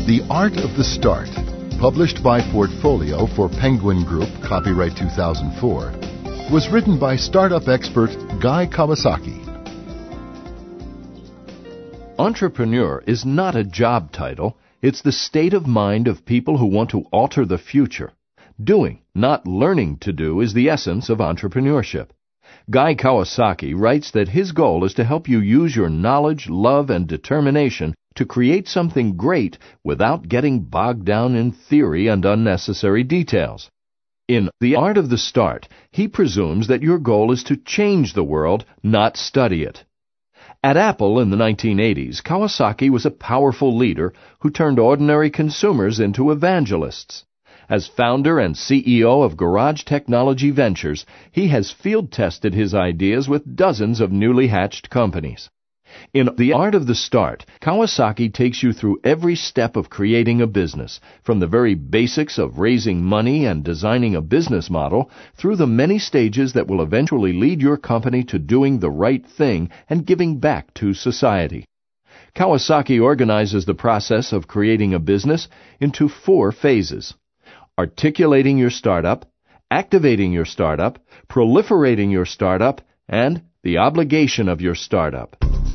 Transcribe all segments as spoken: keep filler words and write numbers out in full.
The Art of the Start, published by Portfolio for Penguin Group, copyright two thousand four, was written by startup expert Guy Kawasaki. Entrepreneur is not a job title. It's the state of mind of people who want to alter the future. Doing, not learning to do, is the essence of entrepreneurship. Guy Kawasaki writes that his goal is to help you use your knowledge, love, and determination to create something great without getting bogged down in theory and unnecessary details. In The Art of the Start, he presumes that your goal is to change the world, not study it. At Apple in the nineteen eighties, Kawasaki was a powerful leader who turned ordinary consumers into evangelists. As founder and C E O of Garage Technology Ventures, he has field-tested his ideas with dozens of newly hatched companies. In The Art of the Start, Kawasaki takes you through every step of creating a business, from the very basics of raising money and designing a business model, through the many stages that will eventually lead your company to doing the right thing and giving back to society. Kawasaki organizes the process of creating a business into four phases: articulating your startup, activating your startup, proliferating your startup, and the obligation of your startup.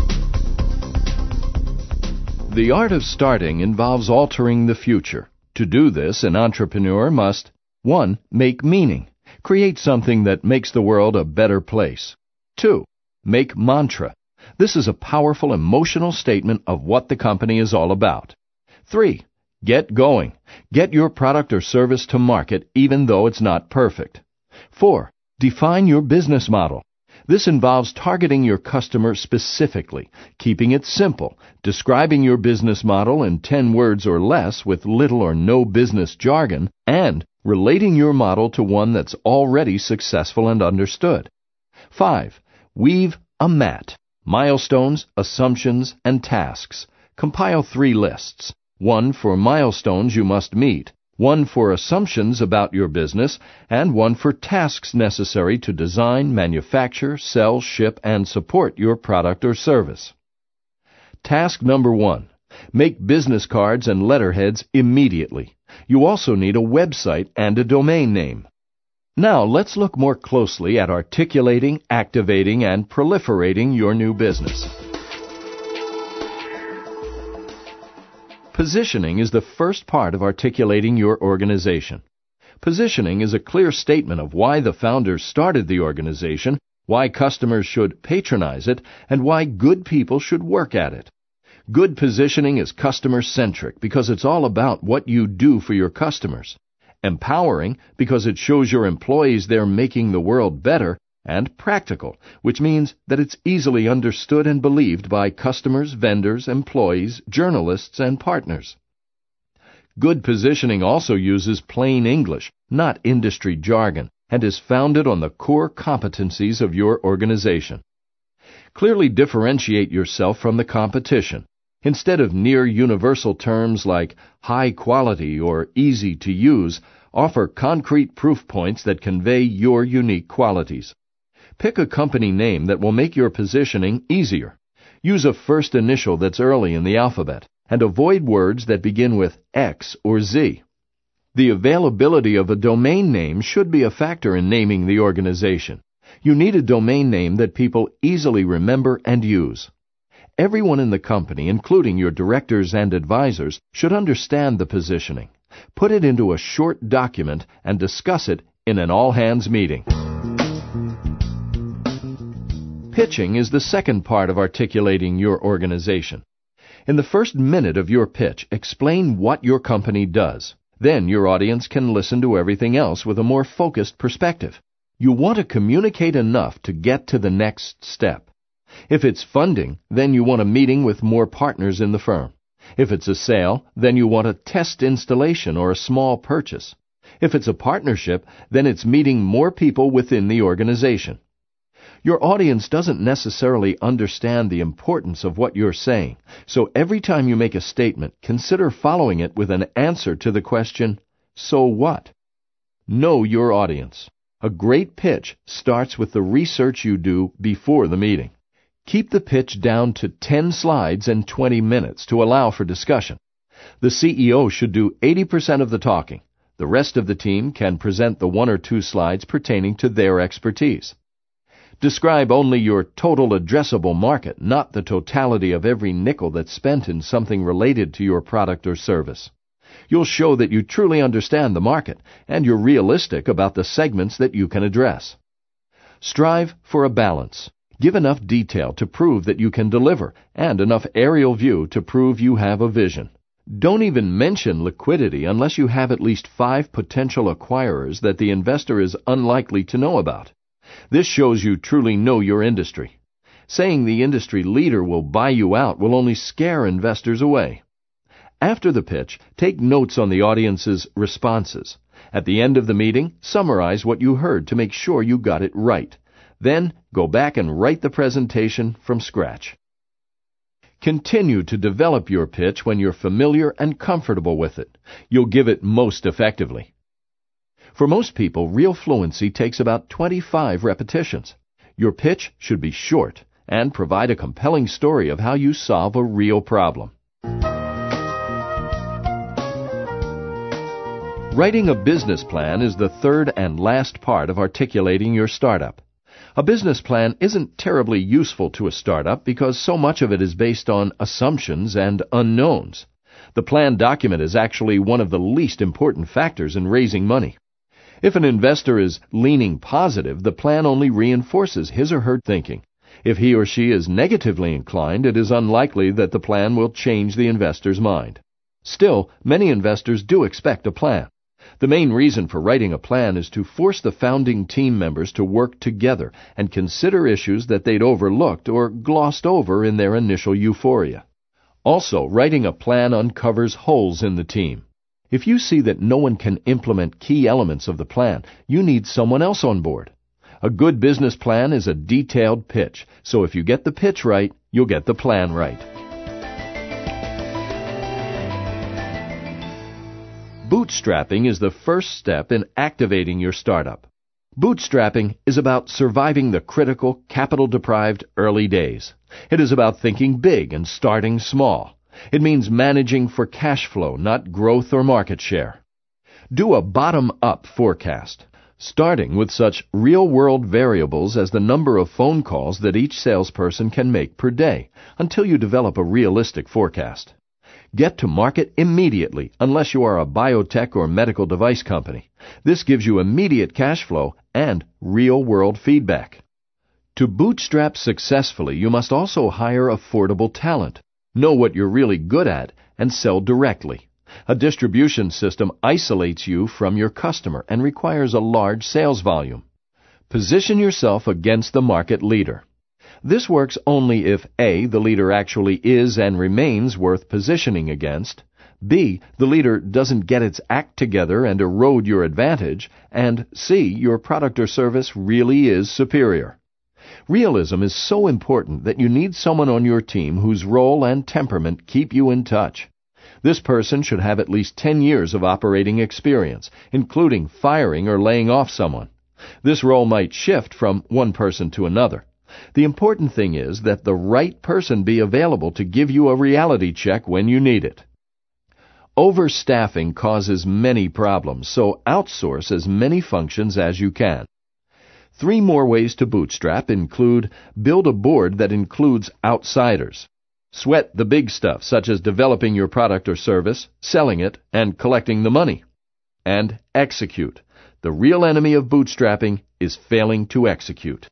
The art of starting involves altering the future. To do this, an entrepreneur must one. Make meaning. Create something that makes the world a better place. two. Make mantra. This is a powerful emotional statement of what the company is all about. three. Get going. Get your product or service to market even though it's not perfect. four. Define your business model. This involves targeting your customer specifically, keeping it simple, describing your business model in ten words or less with little or no business jargon, and relating your model to one that's already successful and understood. five. Weave a mat. Milestones, assumptions, and tasks. Compile three lists. One for milestones you must meet, one for assumptions about your business, and one for tasks necessary to design, manufacture, sell, ship, and support your product or service. Task number one. Make business cards and letterheads immediately. You also need a website and a domain name. Now let's look more closely at articulating, activating, and proliferating your new business. Positioning is the first part of articulating your organization. Positioning is a clear statement of why the founders started the organization, why customers should patronize it, and why good people should work at it. Good positioning is customer-centric because it's all about what you do for your customers. Empowering because it shows your employees they're making the world better, and practical, which means that it's easily understood and believed by customers, vendors, employees, journalists, and partners. Good positioning also uses plain English, not industry jargon, and is founded on the core competencies of your organization. Clearly differentiate yourself from the competition. Instead of near universal terms like high quality or easy to use, offer concrete proof points that convey your unique qualities. Pick a company name that will make your positioning easier. Use a first initial that's early in the alphabet, and avoid words that begin with X or Z. The availability of a domain name should be a factor in naming the organization. You need a domain name that people easily remember and use. Everyone in the company, including your directors and advisors, should understand the positioning. Put it into a short document and discuss it in an all-hands meeting. Pitching is the second part of articulating your organization. In the first minute of your pitch, explain what your company does. Then your audience can listen to everything else with a more focused perspective. You want to communicate enough to get to the next step. If it's funding, then you want a meeting with more partners in the firm. If it's a sale, then you want a test installation or a small purchase. If it's a partnership, then it's meeting more people within the organization. Your audience doesn't necessarily understand the importance of what you're saying, so every time you make a statement, consider following it with an answer to the question, so what? Know your audience. A great pitch starts with the research you do before the meeting. Keep the pitch down to ten slides and twenty minutes to allow for discussion. The C E O should do eighty percent of the talking. The rest of the team can present the one or two slides pertaining to their expertise. Describe only your total addressable market, not the totality of every nickel that's spent in something related to your product or service. You'll show that you truly understand the market, and you're realistic about the segments that you can address. Strive for a balance. Give enough detail to prove that you can deliver, and enough aerial view to prove you have a vision. Don't even mention liquidity unless you have at least five potential acquirers that the investor is unlikely to know about. This shows you truly know your industry. Saying the industry leader will buy you out will only scare investors away. After the pitch, take notes on the audience's responses. At the end of the meeting, summarize what you heard to make sure you got it right. Then, go back and write the presentation from scratch. Continue to develop your pitch when you're familiar and comfortable with it. You'll give it most effectively. For most people, real fluency takes about twenty-five repetitions. Your pitch should be short and provide a compelling story of how you solve a real problem. Writing a business plan is the third and last part of articulating your startup. A business plan isn't terribly useful to a startup because so much of it is based on assumptions and unknowns. The plan document is actually one of the least important factors in raising money. If an investor is leaning positive, the plan only reinforces his or her thinking. If he or she is negatively inclined, it is unlikely that the plan will change the investor's mind. Still, many investors do expect a plan. The main reason for writing a plan is to force the founding team members to work together and consider issues that they'd overlooked or glossed over in their initial euphoria. Also, writing a plan uncovers holes in the team. If you see that no one can implement key elements of the plan, you need someone else on board. A good business plan is a detailed pitch, so if you get the pitch right, you'll get the plan right. Bootstrapping is the first step in activating your startup. Bootstrapping is about surviving the critical, capital-deprived early days. It is about thinking big and starting small. It means managing for cash flow, not growth or market share. Do a bottom-up forecast, starting with such real-world variables as the number of phone calls that each salesperson can make per day, until you develop a realistic forecast. Get to market immediately unless you are a biotech or medical device company. This gives you immediate cash flow and real-world feedback. To bootstrap successfully, you must also hire affordable talent, know what you're really good at, and sell directly. A distribution system isolates you from your customer and requires a large sales volume. Position yourself against the market leader. This works only if A, the leader actually is and remains worth positioning against, B, the leader doesn't get its act together and erode your advantage, and C, your product or service really is superior. Realism is so important that you need someone on your team whose role and temperament keep you in touch. This person should have at least ten years of operating experience, including firing or laying off someone. This role might shift from one person to another. The important thing is that the right person be available to give you a reality check when you need it. Overstaffing causes many problems, so outsource as many functions as you can. Three more ways to bootstrap include build a board that includes outsiders, sweat the big stuff such as developing your product or service, selling it, and collecting the money, and execute. The real enemy of bootstrapping is failing to execute.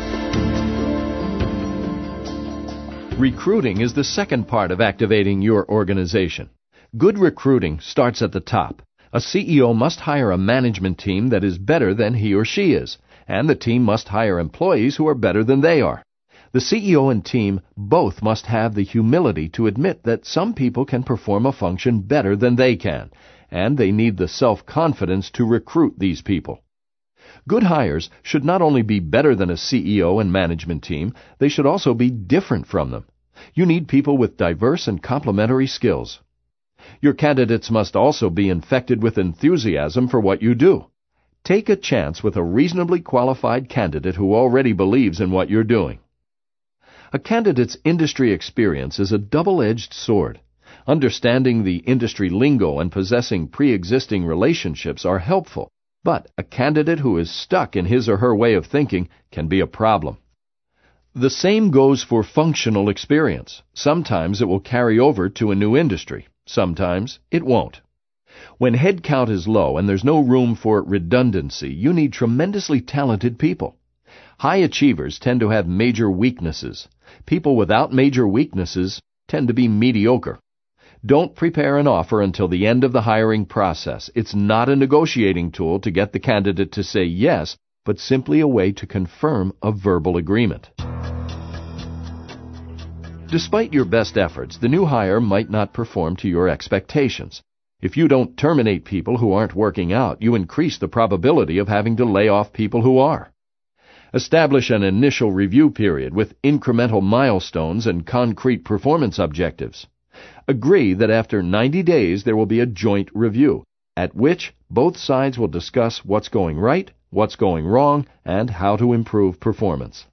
Recruiting is the second part of activating your organization. Good recruiting starts at the top. A C E O must hire a management team that is better than he or she is, and the team must hire employees who are better than they are. The C E O and team both must have the humility to admit that some people can perform a function better than they can, and they need the self-confidence to recruit these people. Good hires should not only be better than a C E O and management team, they should also be different from them. You need people with diverse and complementary skills. Your candidates must also be infected with enthusiasm for what you do. Take a chance with a reasonably qualified candidate who already believes in what you're doing. A candidate's industry experience is a double-edged sword. Understanding the industry lingo and possessing pre-existing relationships are helpful, but a candidate who is stuck in his or her way of thinking can be a problem. The same goes for functional experience. Sometimes it will carry over to a new industry. Sometimes it won't. When headcount is low and there's no room for redundancy, you need tremendously talented people. High achievers tend to have major weaknesses. People without major weaknesses tend to be mediocre. Don't prepare an offer until the end of the hiring process. It's not a negotiating tool to get the candidate to say yes, but simply a way to confirm a verbal agreement. Despite your best efforts, the new hire might not perform to your expectations. If you don't terminate people who aren't working out, you increase the probability of having to lay off people who are. Establish an initial review period with incremental milestones and concrete performance objectives. Agree that after ninety days there will be a joint review, at which both sides will discuss what's going right, what's going wrong, and how to improve performance.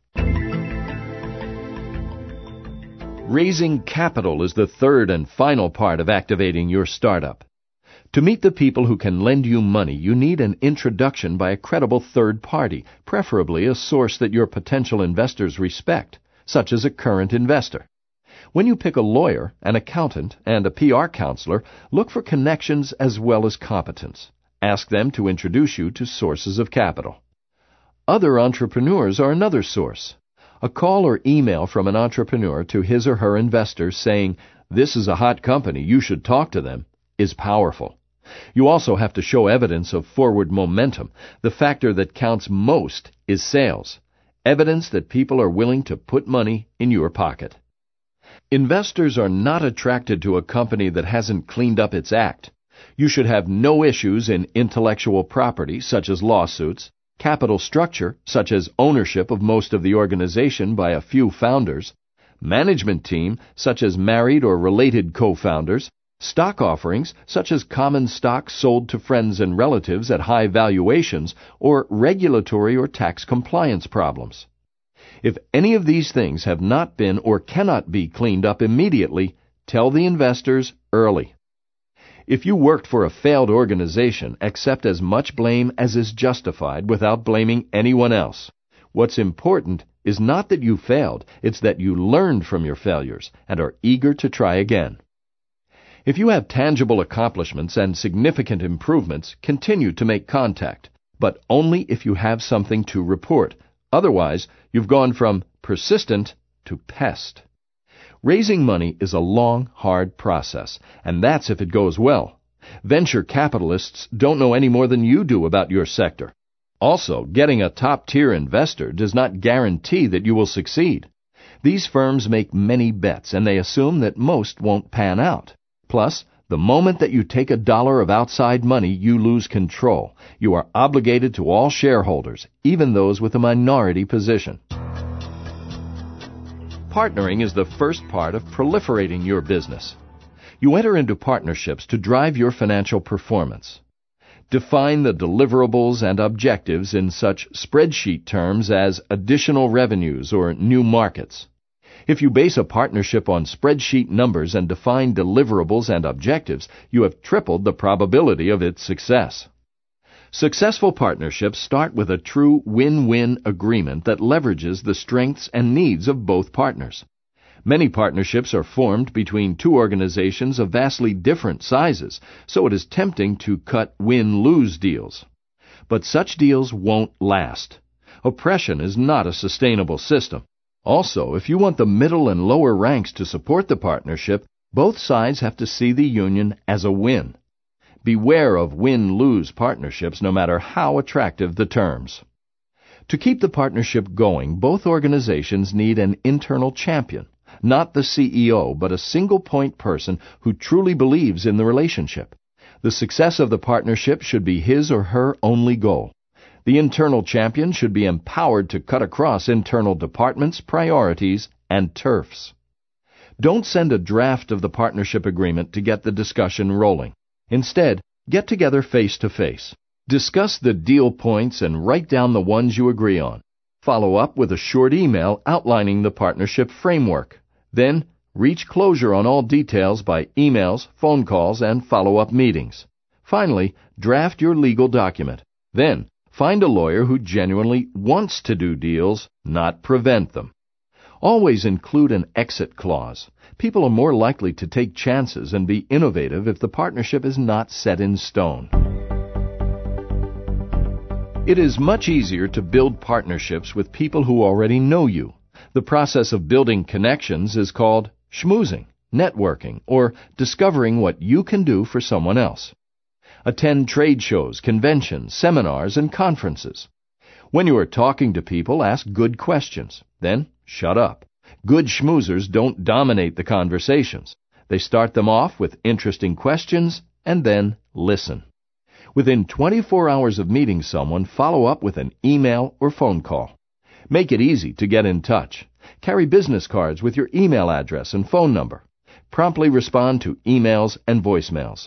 Raising capital is the third and final part of activating your startup. To meet the people who can lend you money, you need an introduction by a credible third party, preferably a source that your potential investors respect, such as a current investor. When you pick a lawyer, an accountant, and a P R counselor, look for connections as well as competence. Ask them to introduce you to sources of capital. Other entrepreneurs are another source. A call or email from an entrepreneur to his or her investors saying, "This is a hot company, you should talk to them," is powerful. You also have to show evidence of forward momentum. The factor that counts most is sales, evidence that people are willing to put money in your pocket. Investors are not attracted to a company that hasn't cleaned up its act. You should have no issues in intellectual property, such as lawsuits, capital structure, such as ownership of most of the organization by a few founders, management team, such as married or related co-founders, stock offerings, such as common stock sold to friends and relatives at high valuations, or regulatory or tax compliance problems. If any of these things have not been or cannot be cleaned up immediately, tell the investors early. If you worked for a failed organization, accept as much blame as is justified without blaming anyone else. What's important is not that you failed, it's that you learned from your failures and are eager to try again. If you have tangible accomplishments and significant improvements, continue to make contact, but only if you have something to report. Otherwise, you've gone from persistent to pest. Raising money is a long, hard process, and that's if it goes well. Venture capitalists don't know any more than you do about your sector. Also, getting a top-tier investor does not guarantee that you will succeed. These firms make many bets, and they assume that most won't pan out. Plus, the moment that you take a dollar of outside money, you lose control. You are obligated to all shareholders, even those with a minority position. Partnering is the first part of proliferating your business. You enter into partnerships to drive your financial performance. Define the deliverables and objectives in such spreadsheet terms as additional revenues or new markets. If you base a partnership on spreadsheet numbers and define deliverables and objectives, you have tripled the probability of its success. Successful partnerships start with a true win-win agreement that leverages the strengths and needs of both partners. Many partnerships are formed between two organizations of vastly different sizes, so it is tempting to cut win-lose deals. But such deals won't last. Oppression is not a sustainable system. Also, if you want the middle and lower ranks to support the partnership, both sides have to see the union as a win. Beware of win-lose partnerships, no matter how attractive the terms. To keep the partnership going, both organizations need an internal champion, not the C E O, but a single-point person who truly believes in the relationship. The success of the partnership should be his or her only goal. The internal champion should be empowered to cut across internal departments, priorities, and turfs. Don't send a draft of the partnership agreement to get the discussion rolling. Instead, get together face-to-face. Discuss the deal points and write down the ones you agree on. Follow up with a short email outlining the partnership framework. Then, Reach closure on all details by emails, phone calls, and follow-up meetings. Finally, draft your legal document. Then, find a lawyer who genuinely wants to do deals, not prevent them. Always include an exit clause. People are more likely to take chances and be innovative if the partnership is not set in stone. It is much easier to build partnerships with people who already know you. The process of building connections is called schmoozing, networking, or discovering what you can do for someone else. Attend trade shows, conventions, seminars, and conferences. When you are talking to people, ask good questions. Then, shut up. Good schmoozers don't dominate the conversations. They start them off with interesting questions and then listen. Within twenty-four hours of meeting someone, follow up with an email or phone call. Make it easy to get in touch. Carry business cards with your email address and phone number. Promptly respond to emails and voicemails.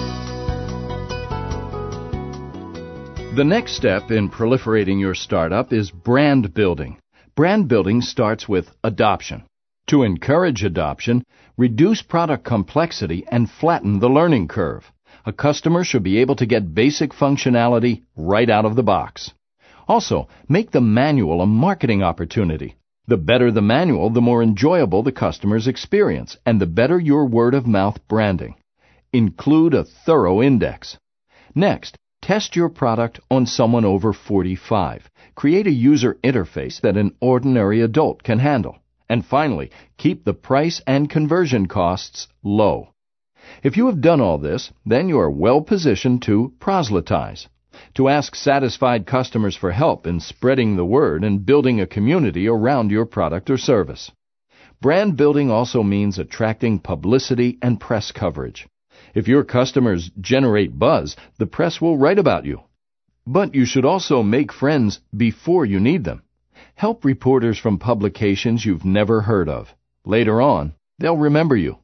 The next step in proliferating your startup is brand building. Brand building starts with adoption. To encourage adoption, reduce product complexity and flatten the learning curve. A customer should be able to get basic functionality right out of the box. Also, make the manual a marketing opportunity. The better the manual, the more enjoyable the customer's experience, and the better your word-of-mouth branding. Include a thorough index. Next, test your product on someone over forty-five. Create a user interface that an ordinary adult can handle. And finally, keep the price and conversion costs low. If you have done all this, then you are well positioned to proselytize, to ask satisfied customers for help in spreading the word and building a community around your product or service. Brand building also means attracting publicity and press coverage. If your customers generate buzz, the press will write about you. But you should also make friends before you need them. Help reporters from publications you've never heard of. Later on, they'll remember you.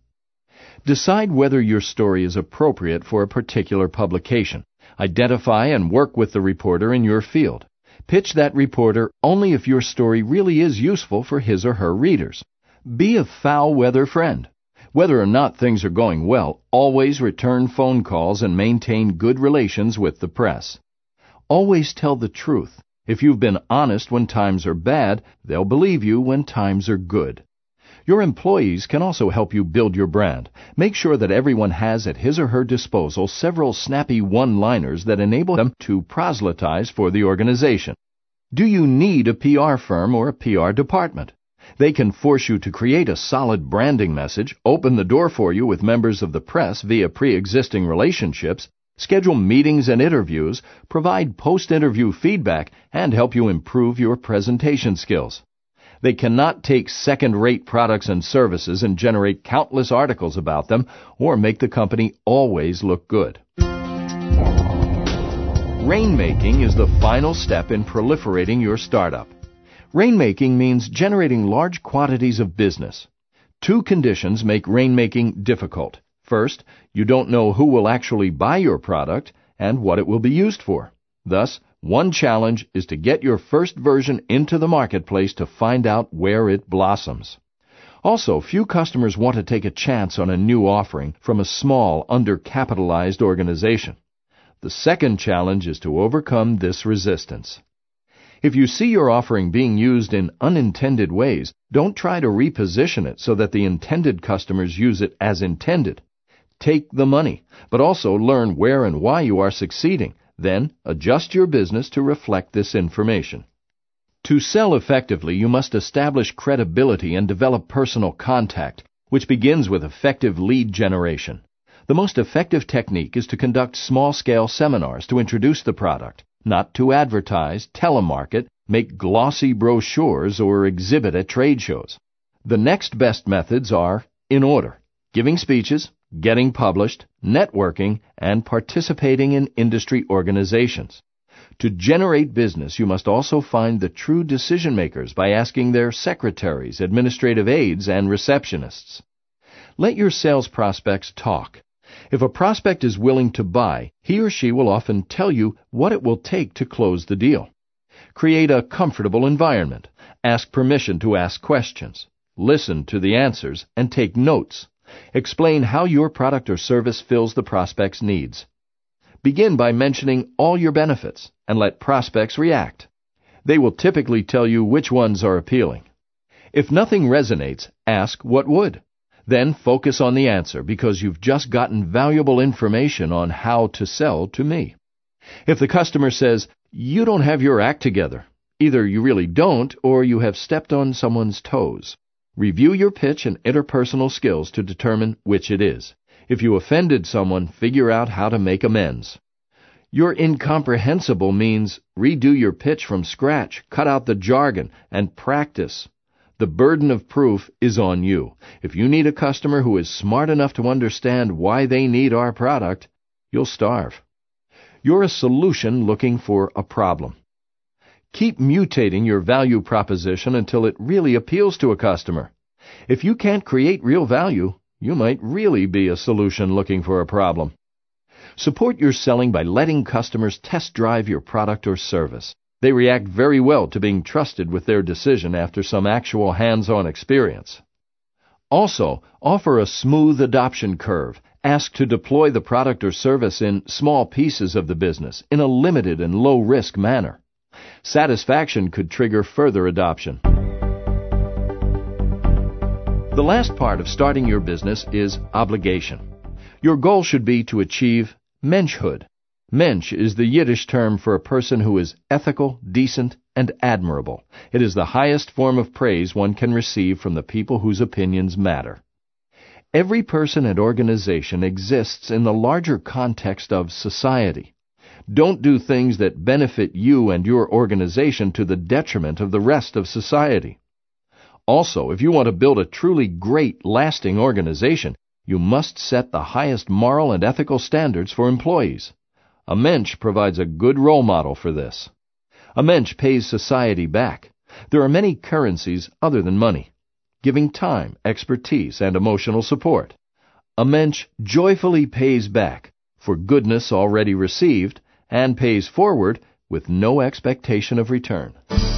Decide whether your story is appropriate for a particular publication. Identify and work with the reporter in your field. Pitch that reporter only if your story really is useful for his or her readers. Be a foul-weather friend. Whether or not things are going well, always return phone calls and maintain good relations with the press. Always tell the truth. If you've been honest when times are bad, they'll believe you when times are good. Your employees can also help you build your brand. Make sure that everyone has at his or her disposal several snappy one-liners that enable them to proselytize for the organization. Do you need a P R firm or a P R department? They can force you to create a solid branding message, open the door for you with members of the press via pre-existing relationships, schedule meetings and interviews, provide post-interview feedback, and help you improve your presentation skills. They cannot take second-rate products and services and generate countless articles about them or make the company always look good. Rainmaking is the final step in proliferating your startup. Rainmaking means generating large quantities of business. Two conditions make rainmaking difficult. First, you don't know who will actually buy your product and what it will be used for. Thus, one challenge is to get your first version into the marketplace to find out where it blossoms. Also, few customers want to take a chance on a new offering from a small, undercapitalized organization. The second challenge is to overcome this resistance. If you see your offering being used in unintended ways, don't try to reposition it so that the intended customers use it as intended. Take the money, but also learn where and why you are succeeding. Then, adjust your business to reflect this information. To sell effectively, you must establish credibility and develop personal contact, which begins with effective lead generation. The most effective technique is to conduct small-scale seminars to introduce the product, not to advertise, telemarket, make glossy brochures, or exhibit at trade shows. The next best methods are in order: giving speeches, getting published, networking, and participating in industry organizations. To generate business, you must also find the true decision-makers by asking their secretaries, administrative aides, and receptionists. Let your sales prospects talk. If a prospect is willing to buy, he or she will often tell you what it will take to close the deal. Create a comfortable environment. Ask permission to ask questions. listen to the answers, and take notes. Explain how your product or service fills the prospect's needs. Begin by mentioning all your benefits and let prospects react. They will typically tell you which ones are appealing. If nothing resonates, ask what would. Then focus on the answer because you've just gotten valuable information on how to sell to me. If the customer says, "You don't have your act together," either you really don't or you have stepped on someone's toes. Review your pitch and interpersonal skills to determine which it is. If you offended someone, figure out how to make amends. Your incomprehensible means redo your pitch from scratch, cut out the jargon, and practice. The burden of proof is on you. If you need a customer who is smart enough to understand why they need our product, you'll starve. You're a solution looking for a problem. Keep mutating your value proposition until it really appeals to a customer. If you can't create real value, you might really be a solution looking for a problem. Support your selling by letting customers test drive your product or service. They react very well to being trusted with their decision after some actual hands-on experience. Also, offer a smooth adoption curve. Ask to deploy the product or service in small pieces of the business in a limited and low-risk manner. Satisfaction could trigger further adoption. The last part of starting your business is obligation. Your goal should be to achieve menschhood. Mensch is the Yiddish term for a person who is ethical, decent, and admirable. It is the highest form of praise one can receive from the people whose opinions matter. Every person and organization exists in the larger context of society. Don't do things that benefit you and your organization to the detriment of the rest of society. Also, if you want to build a truly great, lasting organization, you must set the highest moral and ethical standards for employees. A mensch provides a good role model for this. A mensch pays society back. There are many currencies other than money, giving time, expertise, and emotional support. A mensch joyfully pays back for goodness already received and pays forward with no expectation of return.